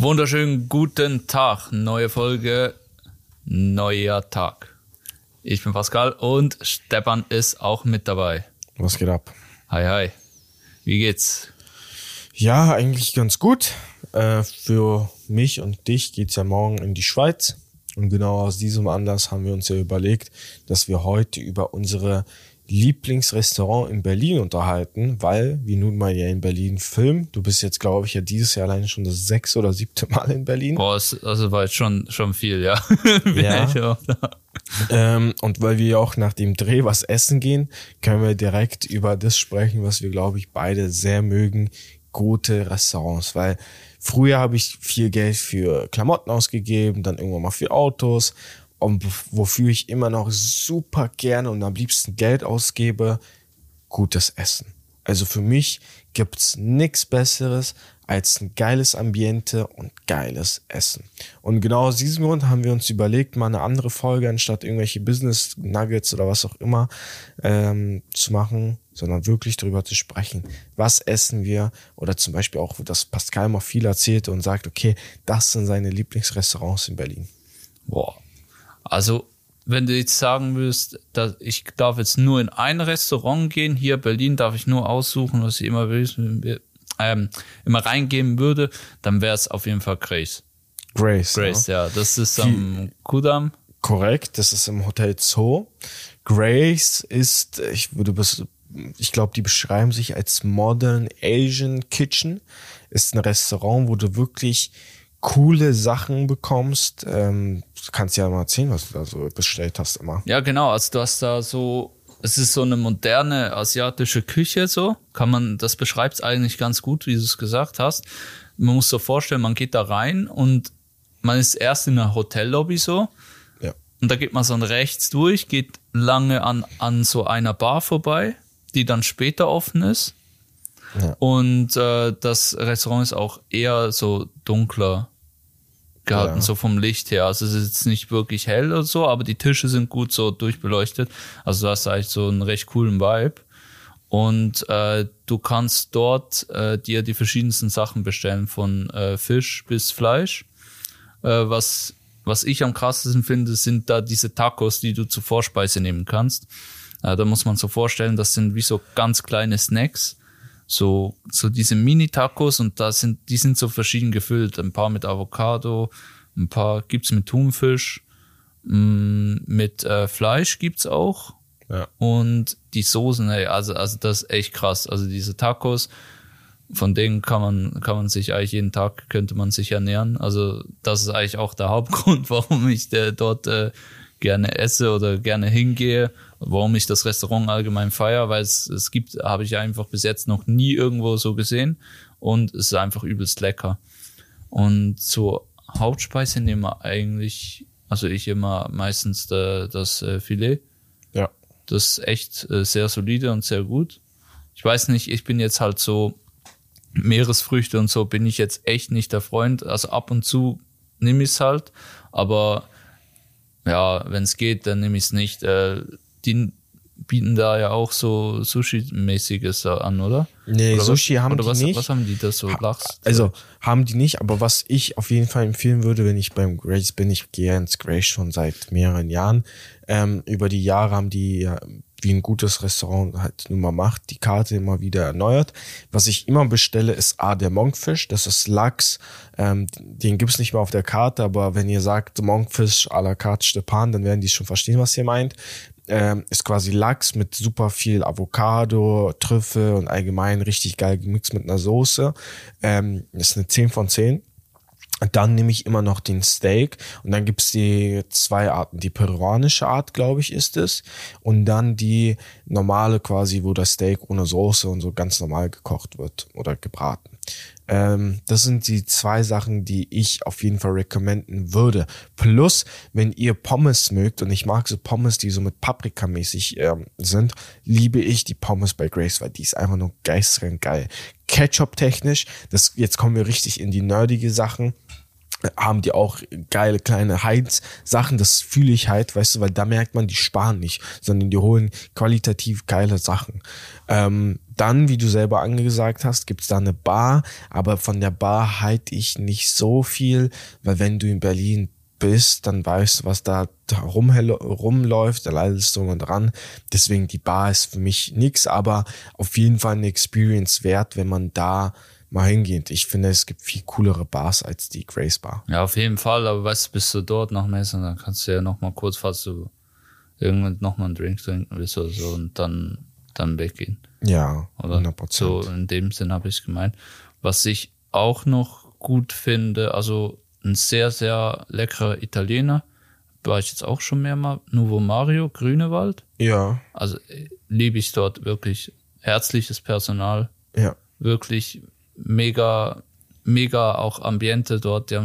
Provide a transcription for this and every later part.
Wunderschönen guten Tag, neue Folge, neuer Tag. Ich bin Pascal und Stefan ist auch mit dabei. Was geht ab? Hi, hi. Wie geht's? Ja, eigentlich ganz gut. Für mich und dich geht's ja morgen in die Schweiz. Und genau aus diesem Anlass haben wir uns ja überlegt, dass wir heute über unsere Lieblingsrestaurant in Berlin unterhalten, weil wir nun mal ja in Berlin filmen. Du bist jetzt, glaube ich, ja dieses Jahr alleine schon das 6. oder 7. Mal in Berlin. Boah, also war jetzt schon viel, ja. Ja. Und weil wir auch nach dem Dreh was essen gehen, können wir direkt über das sprechen, was wir, glaube ich, beide sehr mögen. Gute Restaurants, weil früher habe ich viel Geld für Klamotten ausgegeben, dann irgendwann mal für Autos. Und wofür ich immer noch super gerne und am liebsten Geld ausgebe, gutes Essen. Also für mich gibt's nichts Besseres als ein geiles Ambiente und geiles Essen. Und genau aus diesem Grund haben wir uns überlegt, mal eine andere Folge, anstatt irgendwelche Business Nuggets oder was auch immer zu machen, sondern wirklich darüber zu sprechen, was essen wir, oder zum Beispiel auch, dass Pascal mal viel erzählte und sagt, okay, das sind seine Lieblingsrestaurants in Berlin. Boah. Also, wenn du jetzt sagen würdest, dass ich darf jetzt nur in ein Restaurant gehen, hier in Berlin darf ich nur aussuchen, was ich immer will, immer reingeben würde, dann wäre es auf jeden Fall Grace. Grace, ja. Das ist am Kudamm. Korrekt, das ist im Hotel Zoo. Grace ist, ich glaube, die beschreiben sich als Modern Asian Kitchen. Ist ein Restaurant, wo du wirklich coole Sachen bekommst. Du kannst ja mal erzählen, was du da so bestellt hast immer. Ja, genau. Also du hast da so, es ist so eine moderne asiatische Küche so. Das beschreibt es eigentlich ganz gut, wie du es gesagt hast. Man muss so vorstellen, man geht da rein und man ist erst in einer Hotellobby so. Ja. Und da geht man so rechts durch, geht lange an so einer Bar vorbei, die dann später offen ist. Ja. Und das Restaurant ist auch eher so dunkler gehalten, so vom Licht her. Also es ist jetzt nicht wirklich hell oder so, aber die Tische sind gut so durchbeleuchtet. Also du hast eigentlich so einen recht coolen Vibe. Und du kannst dort dir die verschiedensten Sachen bestellen, von Fisch bis Fleisch. Was ich am krassesten finde, sind da diese Tacos, die du zur Vorspeise nehmen kannst. Da muss man so vorstellen, das sind wie so ganz kleine Snacks. So diese Mini-Tacos, und die sind so verschieden gefüllt. Ein paar mit Avocado, ein paar gibt's mit Thunfisch, mit Fleisch gibt's auch. Ja. Und die Soßen, also das ist echt krass. Also diese Tacos, von denen kann man sich eigentlich jeden Tag, könnte man sich ernähren. Also das ist eigentlich auch der Hauptgrund, warum ich dort gerne esse oder gerne hingehe, warum ich das Restaurant allgemein feiere, weil habe ich einfach bis jetzt noch nie irgendwo so gesehen, und es ist einfach übelst lecker. Und zur Hauptspeise nehmen wir eigentlich, also ich immer meistens das Filet. Ja. Das ist echt sehr solide und sehr gut. Ich weiß nicht, ich bin jetzt halt so, Meeresfrüchte und so bin ich jetzt echt nicht der Freund. Also ab und zu nehme ich es halt, aber ja, wenn es geht, dann nehme ich es nicht. Die bieten da ja auch so Sushi-mäßiges an, oder? Nee, oder Sushi haben die nicht. Was haben die da so? Also haben die nicht, aber was ich auf jeden Fall empfehlen würde, wenn ich beim Grace bin, ich gehe ins Grace schon seit mehreren Jahren. Über die Jahre haben die, wie ein gutes Restaurant halt nun mal macht, die Karte immer wieder erneuert. Was ich immer bestelle, ist der Monkfish, das ist Lachs. Den gibt's nicht mehr auf der Karte, aber wenn ihr sagt Monkfish à la carte Stepan, dann werden die schon verstehen, was ihr meint. Ist quasi Lachs mit super viel Avocado, Trüffel und allgemein richtig geil gemixt mit einer Soße. Ist eine 10 von 10. Dann nehme ich immer noch den Steak, und dann gibt's die 2 Arten. Die peruanische Art, glaube ich, ist es, und dann die normale quasi, wo das Steak ohne Soße und so ganz normal gekocht wird oder gebraten. Das sind die 2 Sachen, die ich auf jeden Fall recommenden würde. Plus, wenn ihr Pommes mögt, und ich mag so Pommes, die so mit Paprika-mäßig sind, liebe ich die Pommes bei Grace, weil die ist einfach nur geistreich geil. Ketchup-technisch, jetzt kommen wir richtig in die nerdige Sachen. haben die auch geile kleine Heinz-Sachen, das fühle ich halt, weißt du, weil da merkt man, die sparen nicht, sondern die holen qualitativ geile Sachen. Dann, wie du selber angesagt hast, gibt's da eine Bar, aber von der Bar halte ich nicht so viel, weil wenn du in Berlin bist, dann weißt du, was da rumläuft, alles drum und dran. Deswegen die Bar ist für mich nix, aber auf jeden Fall eine Experience wert, wenn man da mal hingeht. Ich finde, es gibt viel coolere Bars als die Grace Bar. Ja, auf jeden Fall, aber weißt du, bist du dort nach Messe, dann kannst du ja noch mal kurz, falls du irgendwann noch mal einen Drink trinken willst oder so und dann weggehen. Ja, oder 100%. So in dem Sinn habe ich es gemeint. Was ich auch noch gut finde, also ein sehr, sehr leckerer Italiener, war ich jetzt auch schon mehrmal, Nuovo Mario, Grünewald. Ja. Also liebe ich dort wirklich herzliches Personal. Ja. Wirklich mega auch Ambiente dort. Die haben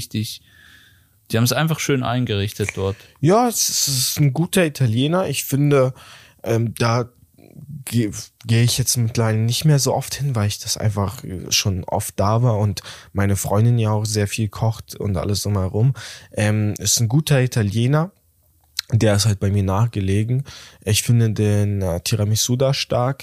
es einfach schön eingerichtet dort. Ja, es ist ein guter Italiener. Ich finde, da gehe ich jetzt mittlerweile nicht mehr so oft hin, weil ich das einfach schon oft da war und meine Freundin ja auch sehr viel kocht und alles drumherum. Ist ein guter Italiener. Der ist halt bei mir nachgelegen. Ich finde den Tiramisu da stark.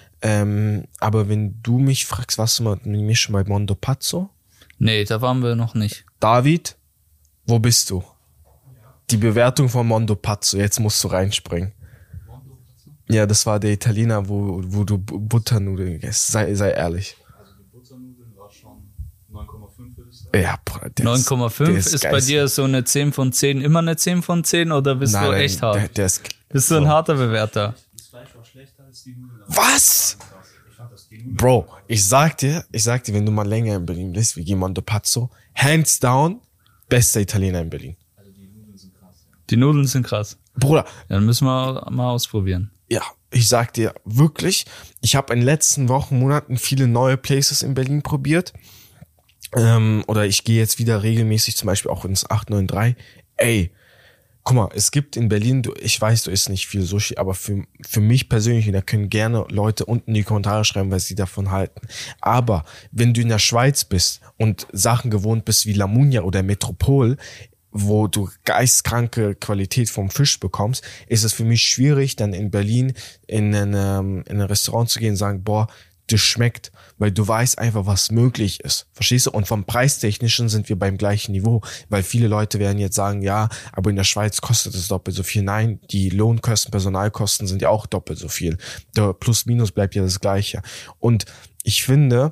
Aber wenn du mich fragst, was du mit mir schon bei Mondo Pazzo? Nee, da waren wir noch nicht. David, wo bist du? Die Bewertung von Mondo Pazzo, jetzt musst du reinspringen. Ja, das war der Italiener, wo du Butternudeln gegessen. Sei ehrlich. Also die Butternudeln war schon 9,5 würde ich sagen. Ja, 9,5 ist bei dir so eine 10 von 10 immer eine 10 von 10 oder bist du echt hart? Bist du ein harter Bewerter? Das Fleisch war schlechter als die Nudeln. Was? Ich fand das die Nudeln. Bro, ich sag dir, wenn du mal länger in Berlin bist, wie gehen Mondo Pazzo, hands down, bester Italiener in Berlin. Also die Nudeln sind krass. Ja. Die Nudeln sind krass. Bruder. Ja, dann müssen wir mal ausprobieren. Ja, ich sag dir wirklich, ich habe in den letzten Wochen, Monaten viele neue Places in Berlin probiert. Oder ich gehe jetzt wieder regelmäßig zum Beispiel auch ins 893. Ey, guck mal, es gibt in Berlin, ich weiß, du isst nicht viel Sushi, aber für mich persönlich, da können gerne Leute unten in die Kommentare schreiben, was sie davon halten. Aber wenn du in der Schweiz bist und Sachen gewohnt bist wie La Mugna oder Metropol, wo du geistkranke Qualität vom Fisch bekommst, ist es für mich schwierig, dann in Berlin in ein Restaurant zu gehen und sagen, boah, das schmeckt, weil du weißt einfach, was möglich ist. Verstehst du? Und vom Preistechnischen sind wir beim gleichen Niveau, weil viele Leute werden jetzt sagen, ja, aber in der Schweiz kostet es doppelt so viel. Nein, die Lohnkosten, Personalkosten sind ja auch doppelt so viel. Der Plus-Minus bleibt ja das Gleiche. Und ich finde,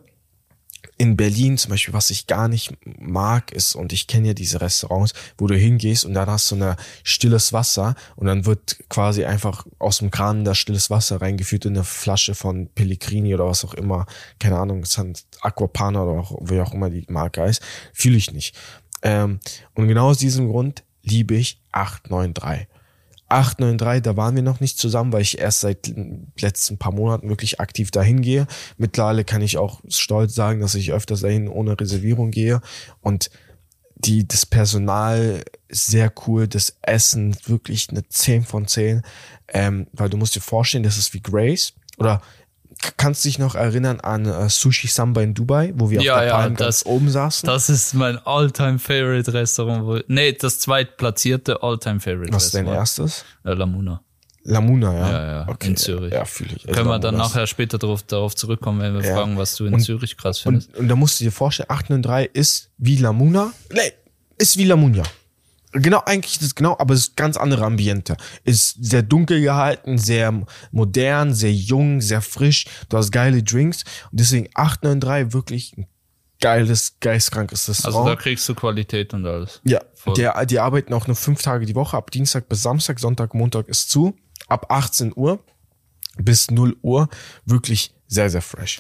in Berlin zum Beispiel, was ich gar nicht mag, ist, und ich kenne ja diese Restaurants, wo du hingehst und dann hast du ein stilles Wasser und dann wird quasi einfach aus dem Kran das stilles Wasser reingeführt in eine Flasche von Pellegrini oder was auch immer, keine Ahnung, es ist Aquapana oder auch, wie auch immer die Marke heißt, fühle ich nicht. Und genau aus diesem Grund liebe ich 893. 893, da waren wir noch nicht zusammen, weil ich erst seit letzten paar Monaten wirklich aktiv dahin gehe. Mittlerweile kann ich auch stolz sagen, dass ich öfters dahin ohne Reservierung gehe. Und das Personal ist sehr cool, das Essen wirklich eine 10 von 10. Weil du musst dir vorstellen, das ist wie Grace. Oder kannst du dich noch erinnern an Sushi Samba in Dubai, wo wir auf der Palm ganz oben saßen? Das ist mein All-Time-Favorite-Restaurant. Das zweitplatzierte All-Time-Favorite-Restaurant. Was ist dein erstes? La Muna. La Muna, ja. Ja, okay. In Zürich. Ja, fühle ich. Können wir dann nachher später darauf zurückkommen, wenn wir fragen, was du in Zürich krass findest. Und da musst du dir vorstellen, 893 ist wie La Muna. Nee, ist wie La Muna. Genau, eigentlich ist es genau, aber es ist ganz andere Ambiente. Ist sehr dunkel gehalten, sehr modern, sehr jung, sehr frisch. Du hast geile Drinks. Und deswegen 893 wirklich ein geiles, geistkrankes Restaurant. Also da kriegst du Qualität und alles. Ja, die arbeiten auch nur 5 Tage die Woche, ab Dienstag bis Samstag, Sonntag, Montag ist zu. Ab 18 Uhr bis 0 Uhr wirklich sehr, sehr fresh.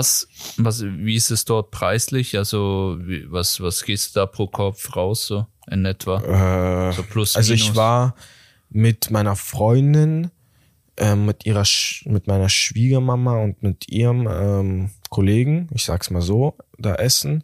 Wie ist es dort preislich? Also, was gehst du da pro Kopf raus, so in etwa? So plus, also minus. Ich war mit meiner Freundin, mit meiner Schwiegermama und mit ihrem Kollegen, ich sag's mal so, da essen.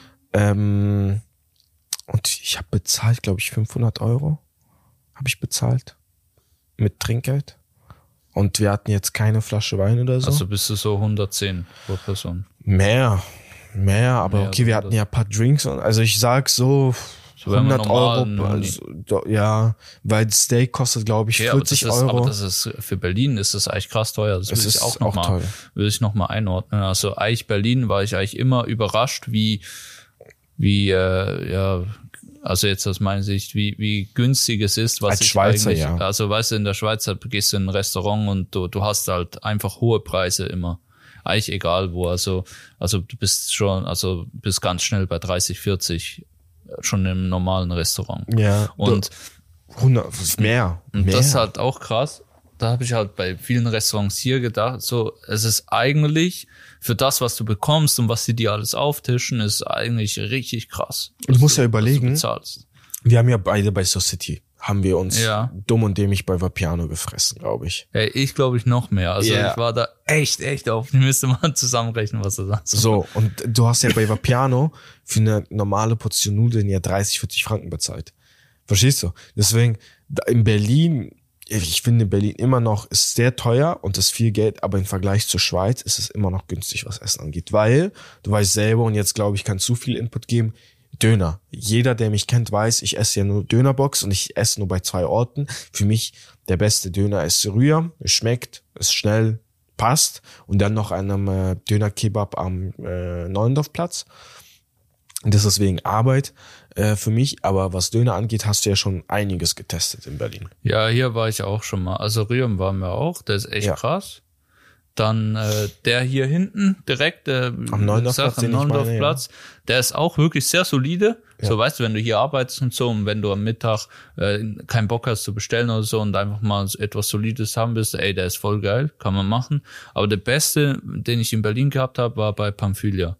Und ich habe bezahlt, glaube ich, 500 € habe ich bezahlt. Mit Trinkgeld. Und wir hatten jetzt keine Flasche Wein oder so. Also bist du so 110 pro Person? Mehr. Mehr, aber Mehr, okay, wir hatten ja ein paar Drinks und also ich sag so So, wenn man 100 normal- Euro, also, ja, weil Steak kostet, glaube ich, Okay, aber 40 das ist, Euro. aber das ist für Berlin ist das eigentlich krass teuer. Das Es will ich ist auch auch teuer. will ich noch mal einordnen. Also eigentlich Berlin war ich eigentlich immer überrascht, wie also jetzt aus meiner Sicht, wie günstig es ist, was Als ich Schweizer, eigentlich, ja. also weißt du, in der Schweiz gehst du in ein Restaurant und du hast halt einfach hohe Preise immer. Eigentlich egal wo, also du bist ganz schnell bei 30, 40 schon im normalen Restaurant. Ja, Und 100, mehr. das ist halt auch krass. Da habe ich halt bei vielen Restaurants hier gedacht, so, es ist eigentlich für das, was du bekommst und was sie dir alles auftischen, ist eigentlich richtig krass. Du musst ja was überlegen, du bezahlst. wir haben ja beide bei Society, haben wir uns Ja. dumm und dämlich bei Vapiano gefressen, glaube ich. Hey, ich glaube ich noch mehr. Also Ja. ich war da echt auf. Die müsste man zusammenrechnen, was du sagst. So, und du hast ja bei Vapiano für eine normale Portion Nudeln ja 30, 40 Franken bezahlt. Verstehst du? Deswegen, in Berlin, ich finde Berlin immer noch ist sehr teuer und ist viel Geld, aber im Vergleich zur Schweiz ist es immer noch günstig, was Essen angeht. Weil, du weißt selber, und jetzt glaube ich, kann zu viel Input geben, Döner. Jeder, der mich kennt, weiß, ich esse ja nur Dönerbox und ich esse nur bei 2 Orten. Für mich der beste Döner ist Rühr, es schmeckt, ist schnell, passt. Und dann noch einem Döner-Kebab am Neuendorfplatz. Und das ist deswegen Arbeit für mich. Aber was Döner angeht, hast du ja schon einiges getestet in Berlin. Ja, hier war ich auch schon mal. Also Rühren waren wir auch. Der ist echt Ja. krass. Dann der hier hinten direkt Am Neuendorfplatz, den ich meine, Neuendorfplatz, der ist auch wirklich sehr solide. Ja. So weißt du, wenn du hier arbeitest und so und wenn du am Mittag keinen Bock hast zu bestellen oder so und einfach mal etwas Solides haben willst, ey, der ist voll geil, kann man machen. Aber der beste, den ich in Berlin gehabt habe, war bei Pamphylia.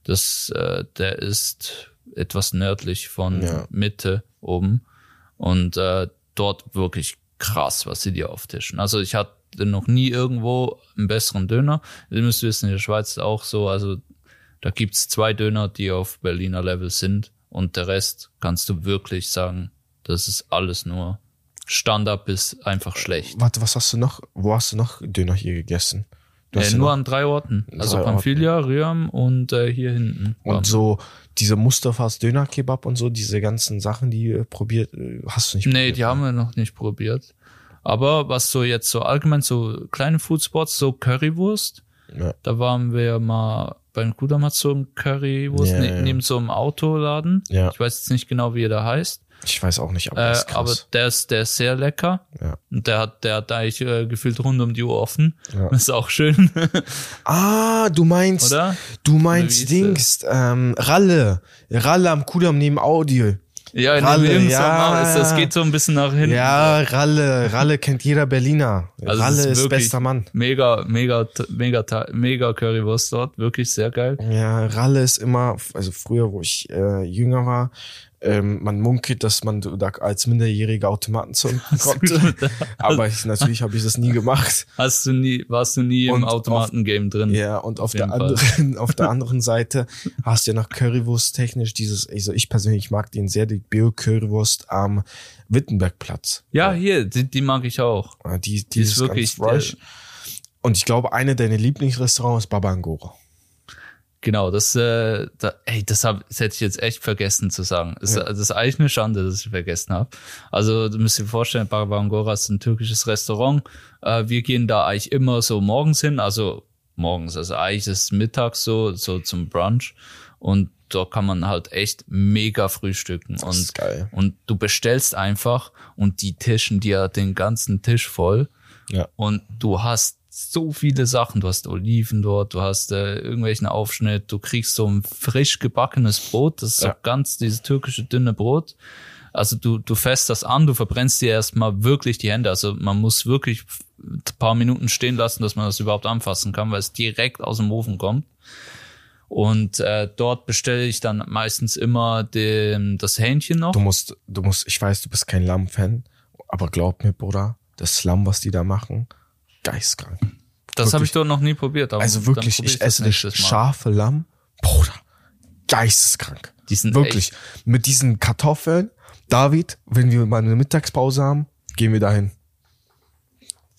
Der ist etwas nördlich von Ja. Mitte oben und dort wirklich krass, was sie dir auftischen. Also ich hatte noch nie irgendwo einen besseren Döner. Ihr müsst wissen, in der Schweiz ist auch so, also da gibt's 2 Döner, die auf Berliner Level sind und der Rest kannst du wirklich sagen, das ist alles nur Standard bis einfach schlecht. Warte, was hast du noch? Wo hast du noch Döner hier gegessen? Du hast ja Nur noch- an 3 Orten. Also 3 Orten. Pamphylia, Rühm und hier hinten. Und so diese Mustafas Döner-Kebab und so, diese ganzen Sachen, die probiert, hast du nicht Nee, probiert? die haben wir noch nicht probiert. Aber was so jetzt so allgemein so kleine Foodspots, so Currywurst, Ja. da waren wir mal beim Kudamatsu Currywurst Ja, ja. neben so einem Autoladen. Ja. Ich weiß jetzt nicht genau, wie der heißt. Ich weiß auch nicht, aber das ist Aber krass. der ist sehr lecker. Ja. Und der hat eigentlich gefühlt rund um die Uhr offen. Ja. Ist auch schön, Du meinst, oder? du Oder wie meinst ist Dings, Ralle am Kudam neben Audi. Ja, in Ralle, dem ja. das geht so ein bisschen nach hinten. Ja, Ralle kennt jeder Berliner. Also Ralle es ist wirklich bester Mann. Mega Currywurst dort. Wirklich sehr geil. Ja, Ralle ist immer, also früher, wo ich jünger war, man munkelt, dass man da als Minderjähriger Automaten zünden konnte. Aber natürlich habe ich das nie gemacht. Warst du nie Und im Automatengame drin? Ja, und auf jeden auf der anderen Seite hast du ja noch Currywurst technisch dieses, also ich persönlich mag den sehr, die Bio-Currywurst am Wittenbergplatz. Ja, hier, die mag ich auch. Die ist ist wirklich, ganz fresh. Und ich glaube, eine deiner Lieblingsrestaurants ist Baba Angora. Genau, das hätte ich jetzt echt vergessen zu sagen. Das ist eigentlich eine Schande, dass ich vergessen habe. Also du musst dir vorstellen, Baba Angora ist ein türkisches Restaurant. Wir gehen da eigentlich immer so morgens hin, also eigentlich ist es mittags so zum Brunch. Und da kann man halt echt mega frühstücken. Das ist geil. Und du bestellst einfach und die tischen dir den ganzen Tisch voll. Ja. Und du hast so viele Sachen. Du hast Oliven dort, du hast irgendwelchen Aufschnitt, du kriegst so ein frisch gebackenes Brot, das ist so ganz dieses türkische dünne Brot. Also du fässt das an, du verbrennst dir erstmal wirklich die Hände. Also man muss wirklich ein paar Minuten stehen lassen, dass man das überhaupt anfassen kann, weil es direkt aus dem Ofen kommt. Und dort bestelle ich dann meistens immer das Hähnchen noch. Du musst, ich weiß, du bist kein Lamm-Fan, aber glaub mir, Bruder, das Lamm, was die da machen, geistkrank. Das habe ich dort noch nie probiert. Aber Also dann wirklich, probier ich das esse das nächstes Mal. scharfe Lamm, Bruder, geisteskrank. Die sind Wirklich, mit diesen Kartoffeln, David, wenn wir mal eine Mittagspause haben, gehen wir dahin. So,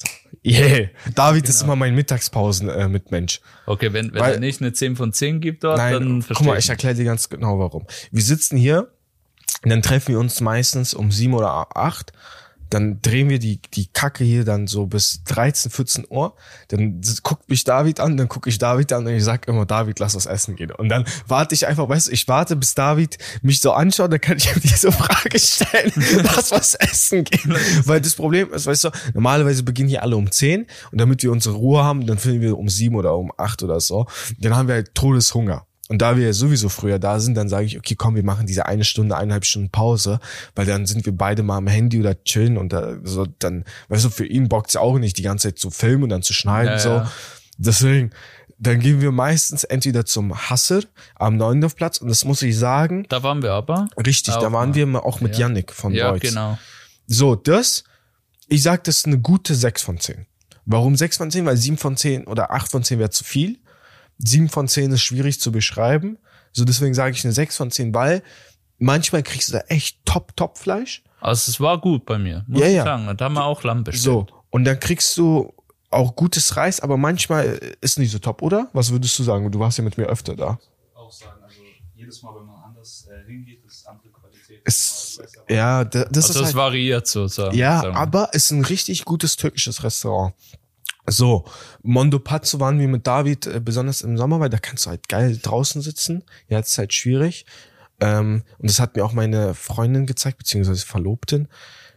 Yeah, David ist immer mein Mittagspausen-Mitmensch. Okay, wenn er nicht eine 10 von 10 gibt dort, dann verstehe guck mal, ich erkläre dir ganz genau, warum. Wir sitzen hier, dann treffen wir uns meistens um 7 oder 8, dann drehen wir die Kacke hier dann so bis 13, 14 Uhr, dann guckt mich David an, dann gucke ich David an und ich sag immer, David, lass uns essen gehen. Und dann warte ich einfach, weißt du, ich warte, bis David mich so anschaut, dann kann ich ihm diese Frage stellen, lass was essen gehen. Weil das Problem ist, weißt du, normalerweise beginnen hier alle um 10 und damit wir unsere Ruhe haben, dann finden wir um 7 oder um 8 oder so, dann haben wir halt Todeshunger. Und da wir sowieso früher da sind, dann sage ich, okay, komm, wir machen diese 1,5 Stunden Pause, weil dann sind wir beide mal am Handy oder chillen und so dann, weißt du, für ihn bockt's ja auch nicht, die ganze Zeit zu filmen und dann zu schneiden, so. Ja. Deswegen, dann gehen wir meistens entweder zum Hasser am Neuendorfplatz und das muss ich sagen. Da waren wir aber. Richtig, da waren wir auch mit Yannick von Deutsch. Ja, genau. So, ich sag, das ist eine gute 6 von 10. Warum 6 von 10? Weil 7 von 10 oder 8 von 10 wäre zu viel. 7 von 10 ist schwierig zu beschreiben. So, deswegen sage ich eine 6 von 10, weil manchmal kriegst du da echt Top-Fleisch. Also es war gut bei mir, muss ich sagen. Da haben wir auch Lamm bestellt. So, und dann kriegst du auch gutes Reis, aber manchmal ist nicht so top, oder? Was würdest du sagen? Du warst ja mit mir öfter da. Auch sagen, also jedes Mal, wenn man anders hingeht, ist andere Qualität. Das also ist halt, variiert sozusagen. Ja, aber es ist ein richtig gutes türkisches Restaurant. So, Mondo Pazzo waren wir mit David, besonders im Sommer, weil da kannst du halt geil draußen sitzen. Ja, es ist halt schwierig. Und das hat mir auch meine Freundin gezeigt, beziehungsweise Verlobtin.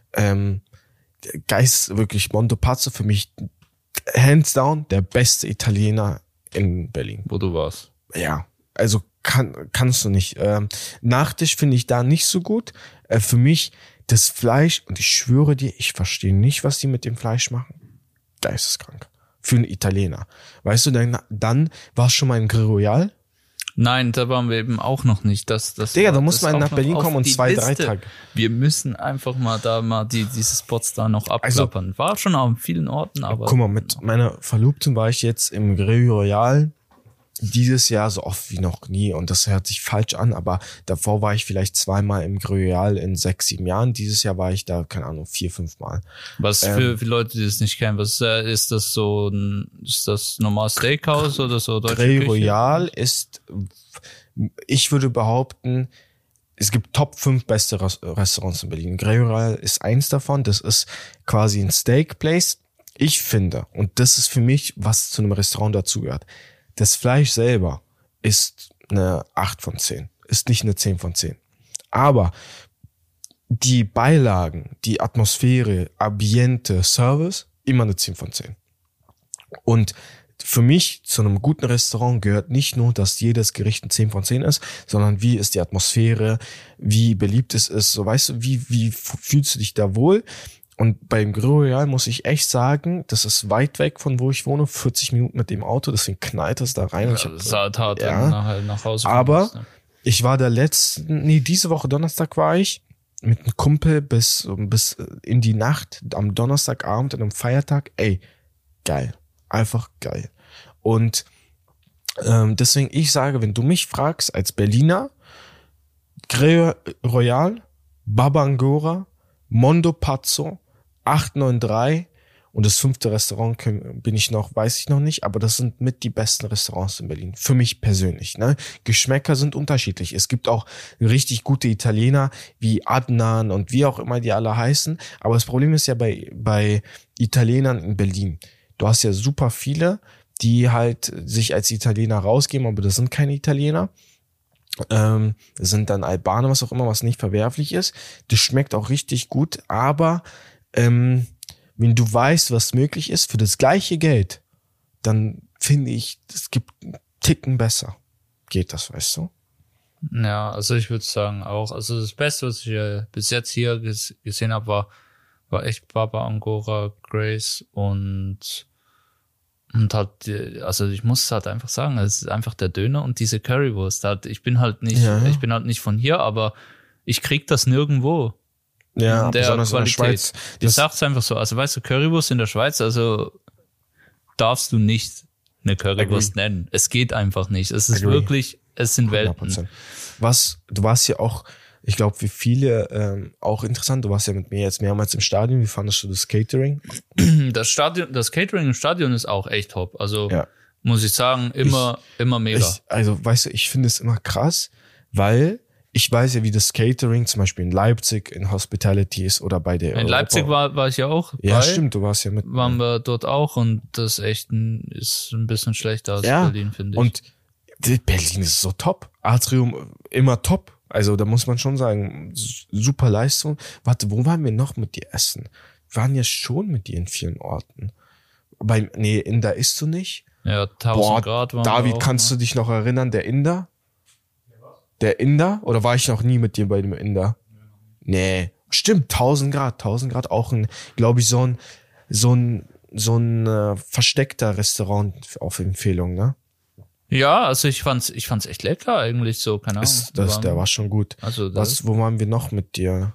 Geist, wirklich, Mondo Pazzo für mich hands down der beste Italiener in Berlin. Wo du warst. Ja, also kannst du nicht. Nachtisch finde ich da nicht so gut. Für mich das Fleisch, und ich schwöre dir, ich verstehe nicht, was die mit dem Fleisch machen. Geisteskrank. Für einen Italiener. Weißt du, dann warst du schon mal in Grill Royal? Nein, da waren wir eben auch noch nicht. Digga, da muss man nach Berlin kommen und 2-3 Tage. Wir müssen einfach mal diese Spots da noch abklappern. Also, war schon an vielen Orten, aber... Guck mal, mit meiner Verlobten war ich jetzt im Grill Royal dieses Jahr so oft wie noch nie und das hört sich falsch an, aber davor war ich vielleicht 2-mal im Grill Royal in 6-7 Jahren. Dieses Jahr war ich da, keine Ahnung, 4-5 Mal. Was für Leute, die das nicht kennen, ist das so ist das normal Steakhouse oder so? Grill Royal ist, ich würde behaupten, es gibt Top 5 beste Restaurants in Berlin. Grill Royal ist eins davon, das ist quasi ein Steak Place. Ich finde, und das ist für mich, was zu einem Restaurant dazugehört, das Fleisch selber ist eine 8 von 10, ist nicht eine 10 von 10. Aber die Beilagen, die Atmosphäre, Ambiente, Service, immer eine 10 von 10. Und für mich zu einem guten Restaurant gehört nicht nur, dass jedes Gericht ein 10 von 10 ist, sondern wie ist die Atmosphäre, wie beliebt es ist, so weißt du, wie fühlst du dich da wohl? Und beim Grill Royal muss ich echt sagen, das ist weit weg von wo ich wohne, 40 Minuten mit dem Auto, deswegen knallt es da rein. Ja, das ist halt hart, wenn du nach Hause aber ne? Ich war diese Woche Donnerstag war ich mit einem Kumpel bis in die Nacht am Donnerstagabend an einem Feiertag. Ey, geil. Einfach geil. Und deswegen, ich sage, wenn du mich fragst als Berliner, Grill Royal, Baba Angora, Mondo Pazzo, 893 und das 5. Restaurant weiß ich noch nicht, aber das sind mit die besten Restaurants in Berlin. Für mich persönlich, ne? Geschmäcker sind unterschiedlich. Es gibt auch richtig gute Italiener wie Adnan und wie auch immer die alle heißen. Aber das Problem ist ja bei Italienern in Berlin. Du hast ja super viele, die halt sich als Italiener rausgeben, aber das sind keine Italiener. Das sind dann Albaner, was auch immer, was nicht verwerflich ist. Das schmeckt auch richtig gut, aber wenn du weißt, was möglich ist für das gleiche Geld, dann finde ich, es gibt einen Ticken besser. Geht das, weißt du? Ja, also ich würde sagen auch, also das Beste, was ich bis jetzt hier gesehen habe, war echt Baba Angora, Grace und halt, also ich muss halt einfach sagen, es ist einfach der Döner und diese Currywurst. Ich bin halt nicht von hier, aber ich krieg das nirgendwo. Ja, in der besonders Qualität. In der Schweiz. Ich sag's einfach so, also weißt du, Currywurst in der Schweiz, also darfst du nicht eine Currywurst nennen. Es geht einfach nicht. Es ist wirklich, es sind Welten. 100%. Du warst ja auch ich glaube, für viele auch interessant. Du warst ja mit mir jetzt mehrmals im Stadion. Wie fandest du das Catering? Das Catering im Stadion ist auch echt top. Also Ja. muss ich sagen, immer mega. Also, weißt du, ich finde es immer krass, weil ich weiß ja, wie das Catering zum Beispiel in Leipzig in Hospitality ist oder bei der In Leipzig war ich ja auch. Ja, stimmt, du warst ja mit. Waren wir dort auch und das ist ein bisschen schlechter als Berlin, finde ich. Und Berlin ist so top. Atrium immer top. Also da muss man schon sagen, super Leistung. Warte, wo waren wir noch mit dir essen? Wir waren ja schon mit dir in vielen Orten. Inder isst du nicht. Ja, 1000 Grad waren David, wir auch, kannst du dich noch erinnern, der Inder? Der Inder? Oder war ich noch nie mit dir bei dem Inder? Nee. Stimmt, 1000 Grad auch glaube ich, so ein versteckter Restaurant auf Empfehlung, ne? Ja, also ich fand's echt lecker eigentlich so, keine Ahnung. Der war schon gut. Also wo waren wir noch mit dir?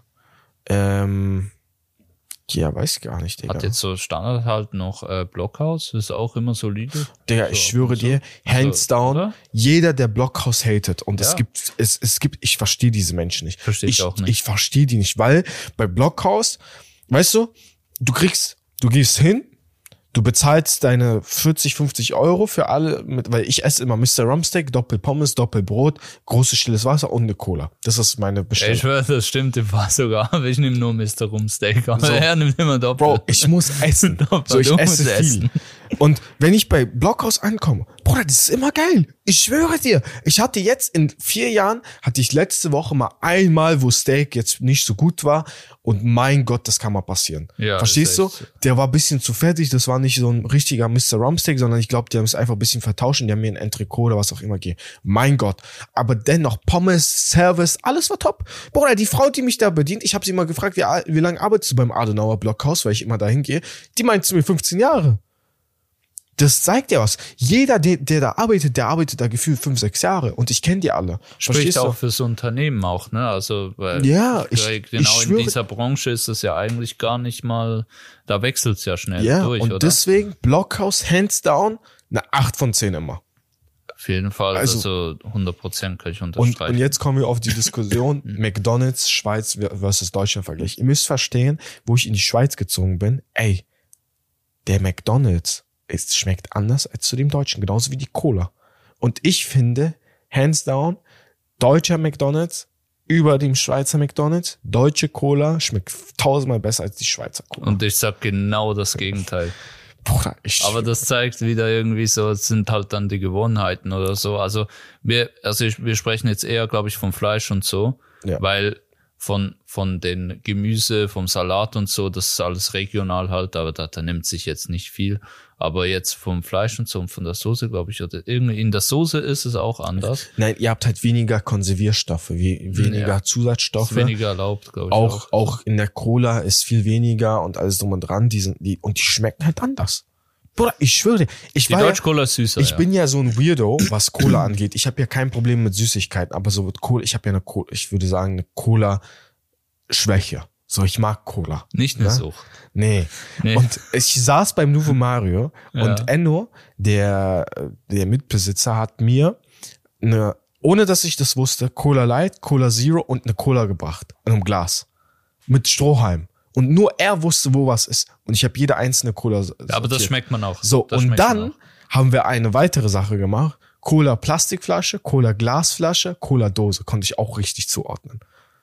Ja, weiß gar nicht, Digga. Hat jetzt so Standard halt noch Blockhaus, ist auch immer solide. Digga, so, ich schwöre dir, hands down, oder? jeder, der Blockhaus hatet. Und Ja. es gibt, ich verstehe diese Menschen nicht. Verstehe ich auch nicht. Ich verstehe die nicht, weil bei Blockhaus, weißt du, du gehst hin, du bezahlst deine 40, 50 Euro für alle, weil ich esse immer Mr. Rumsteak, Doppelpommes, Doppelbrot, großes stilles Wasser und eine Cola. Das ist meine Bestellung. Ich schwöre, das stimmt im Fall sogar, aber ich nehme nur Mr. Rumsteak. Aber So. er nimmt immer Doppel. Bro, ich muss essen. Doppel, Ich du esse musst viel. essen. Und wenn ich bei Blockhaus ankomme, Bruder, das ist immer geil. Ich schwöre dir. Ich hatte jetzt in 4 Jahren, letzte Woche mal einmal, wo Steak jetzt nicht so gut war. Und mein Gott, das kann mal passieren. Ja, Verstehst du? ist echt so. Der war ein bisschen zu fertig. Das war nicht so ein richtiger Mr. Rumsteak, sondern ich glaube, die haben es einfach ein bisschen vertauscht und die haben mir ein Entrecot oder was auch immer gegeben. Mein Gott. Aber dennoch Pommes, Service, alles war top. Bruder, die Frau, die mich da bedient, ich habe sie mal gefragt, wie lange arbeitest du beim Adenauer Blockhaus, weil ich immer dahin gehe. Die meint zu mir 15 Jahre. Das zeigt ja was. Jeder, der da arbeitet, der arbeitet da gefühlt 5, 6 Jahre. Und ich kenne die alle. Spricht Verstehst auch du? fürs Unternehmen auch, ne? Also, weil Ja, genau ich schwöre, in dieser Branche ist es ja eigentlich gar nicht mal, da wechselt's ja schnell ja, durch, und oder? deswegen Blockhaus, hands down, eine 8 von 10 immer. Auf jeden Fall, Also- 100% kann ich Und unterstreichen. jetzt kommen wir auf die Diskussion McDonald's, Schweiz versus Deutschland Vergleich. Ihr müsst verstehen, wo ich in die Schweiz gezogen bin, der McDonald's schmeckt anders als zu dem Deutschen, genauso wie die Cola. Und ich finde, hands down, deutscher McDonald's über dem Schweizer McDonald's, deutsche Cola schmeckt 1000-mal besser als die Schweizer Cola. Und ich sag genau das Gegenteil. Bruder, Aber das zeigt wieder irgendwie so, es sind halt dann die Gewohnheiten oder so. Also wir sprechen jetzt eher, glaube ich, vom Fleisch und so, Ja. weil von den Gemüse, vom Salat und so, das ist alles regional halt, aber da nimmt sich jetzt nicht viel. Aber jetzt vom Fleisch und so und von der Soße, glaube ich, oder irgendwie in der Soße ist es auch anders. Nein, ihr habt halt weniger Konservierstoffe, weniger Ja. Zusatzstoffe. Ist weniger erlaubt, glaube ich. Auch in der Cola ist viel weniger und alles drum und dran. Die schmecken halt anders. Bruder, ich schwöre dir, Die Deutsch-Cola ist süßer, ich ja. bin ja so ein Weirdo, was Cola angeht. Ich habe ja kein Problem mit Süßigkeiten, aber so mit Cola, ich habe ja eine Cola, ich würde sagen, eine Cola-Schwäche. So, ich mag Cola. Nicht eine Ja? Sucht. Nee. Nee. Und ich saß beim Nuvo Mario Ja. und Enno, der Mitbesitzer, hat mir ohne dass ich das wusste, Cola Light, Cola Zero und eine Cola gebracht. In einem Glas. Mit Strohhalm. Und nur er wusste, wo was ist. Und ich habe jede einzelne Cola Aber das sortiert. schmeckt man auch. So, Das und schmeckt man dann auch. haben wir eine weitere Sache gemacht. Cola Plastikflasche, Cola Glasflasche, Cola Dose. Konnte ich auch richtig zuordnen.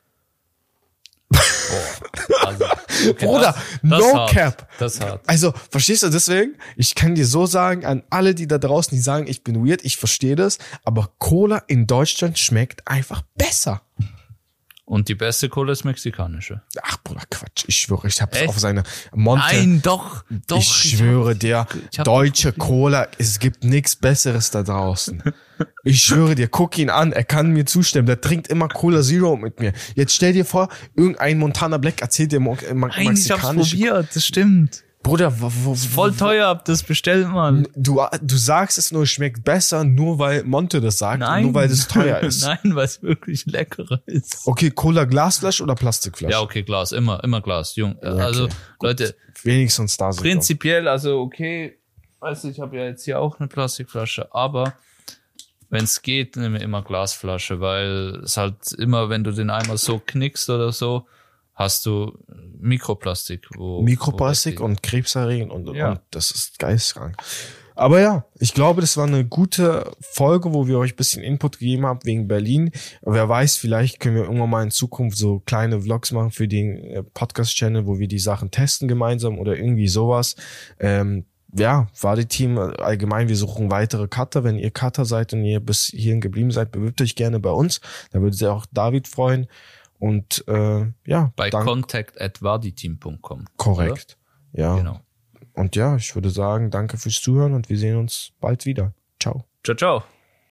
Also, okay, Bruder, das no hart. cap. Das ist hart. Also, verstehst du deswegen? Ich kann dir so sagen, an alle, die da draußen, die sagen, ich bin weird, ich verstehe das, aber Cola in Deutschland schmeckt einfach besser. Und die beste Cola ist mexikanische. Ach, Bruder, Quatsch. Ich schwöre, ich hab's Echt? auf seine Monte. Nein, doch. Ich schwöre dir, ich hab deutsche Cola, es gibt nichts Besseres da draußen. Ich schwöre dir, guck ihn an, er kann mir zustimmen. Der trinkt immer Cola Zero mit mir. Jetzt stell dir vor, irgendein Montana Black erzählt dir Nein, ich hab's mexikanische. probiert, das stimmt. Bruder, Voll teuer, hab das bestellt, Mann. Du sagst es nur, es schmeckt besser, nur weil Monte das sagt, Nein. nur weil das teuer ist. Nein, weil es wirklich leckerer ist. Okay, Cola Glasflasche oder Plastikflasche? Ja, okay, Glas, immer Glas, Jung. Also, gut. Leute, Wenigstens da sind wir. prinzipiell, also okay, weißt du, ich habe ja jetzt hier auch eine Plastikflasche, aber wenn es geht, nehme immer Glasflasche, weil es halt immer, wenn du den einmal so knickst oder so, hast du Mikroplastik. Mikroplastik und krebserregend und das ist geisteskrank. Aber ja, ich glaube, das war eine gute Folge, wo wir euch ein bisschen Input gegeben haben wegen Berlin. Wer weiß, vielleicht können wir irgendwann mal in Zukunft so kleine Vlogs machen für den Podcast-Channel, wo wir die Sachen testen gemeinsam oder irgendwie sowas. Wadi-Team allgemein, wir suchen weitere Cutter. Wenn ihr Cutter seid und ihr bis hierhin geblieben seid, bewirbt euch gerne bei uns. Da würde sich auch David freuen. Und bei contact@vaditeam.com. Korrekt. Oder? Ja. Genau. Und ja, ich würde sagen, danke fürs Zuhören und wir sehen uns bald wieder. Ciao. Ciao, ciao.